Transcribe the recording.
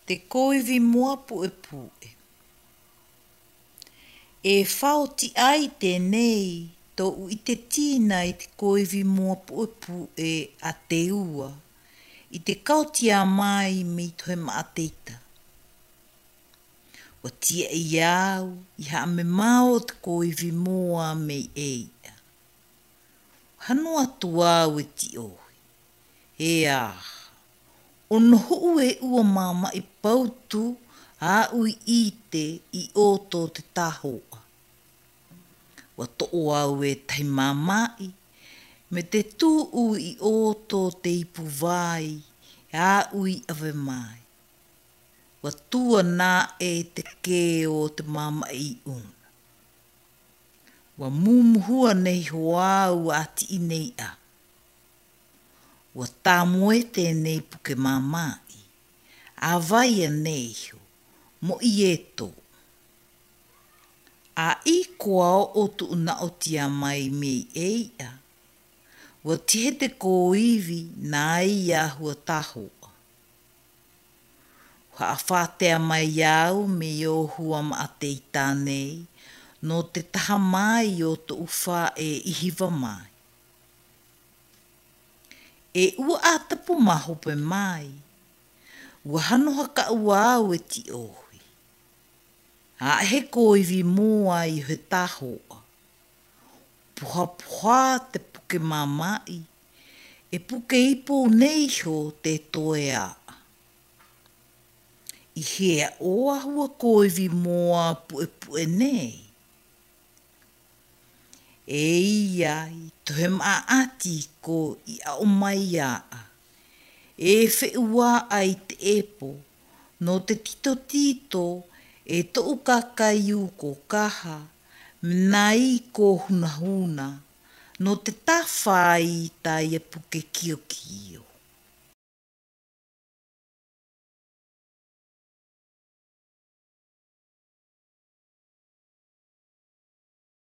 Te koiwi mua pue pue. E whauti ai tēnei tō i te tīna i te koiwi mua pue pue a te ua. I te kautia mai me toi maateita. Wa tia i au, i haa me mao te koiwi mua me eia. Hanu atu au e ti ohi. E ono huu e ua mama i pautu a ui i te i oto te tahoa. Wa to'o au e tai mamai, me te tū i oto te ipu vai, a ui ave mai. Wa tua nā e te ke o te mama i una. Wa mumuhua nei hoau ati i nei a. Wa tāmoe tēnei puke mamai, a vaia nei ho, mo i eto. A i kua o tu una o tia mai me eia. Wa tihe te kōiwi nā ia hua tahoa. Wa a whātea mai iau me o hua ma a te itānei, no te taha mai o tu uwha e ihiwa mai. E ua a tapu mahope mai, ua hano haka ua au e ti ohi. A he koiwi mua i he tahoa. Puha puha te puke mamai, e puke ipo nei ho te toe a. I hea oa hua koiwi mua pue pue nei. E iai, tohe maa ati ko i a o mai a. E whe ua ai te epo, no te tito tito e to ukakai u ko kaha, mnai ko huna huna, no te tawhai tai e puke kio kio.